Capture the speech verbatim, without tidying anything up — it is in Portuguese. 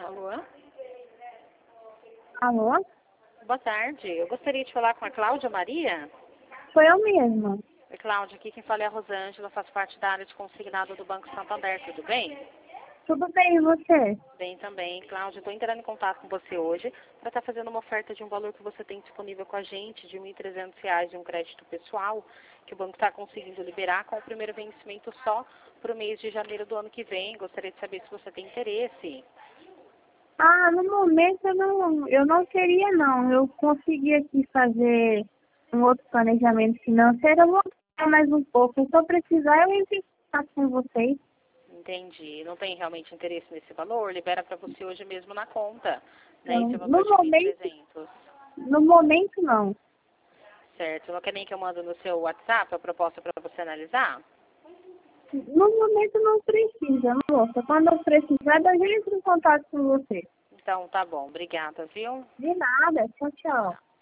Alô? Alô? Boa tarde. Eu gostaria de falar com a Cláudia Maria. Sou eu mesma. Oi, Cláudia, aqui quem fala é a Rosângela, faço parte da área de consignado do Banco Santander, tudo bem? Tudo bem, e você? Bem também. Cláudia, estou entrando em contato com você hoje para estar fazendo uma oferta de um valor que você tem disponível com a gente, de mil e trezentos reais de um crédito pessoal, que o banco está conseguindo liberar com o primeiro vencimento só para o mês de janeiro do ano que vem. Gostaria de saber se você tem interesse. Ah, no momento eu não, eu não queria não. Eu consegui aqui fazer um outro planejamento financeiro. Eu vou ficar mais um pouco. Se eu precisar, eu entro em contato com vocês. Entendi. Não tem realmente interesse nesse valor? Libera para você hoje mesmo na conta, né? Então, Esse valor no de mil e momento, trezentos. no momento não. Certo. Não quer nem que eu mando no seu WhatsApp a proposta para você analisar? No momento não precisa, moça. Quando eu precisar, eu já entro em contato com você. Então, tá bom. Obrigada, viu? De nada. Tchau, tchau.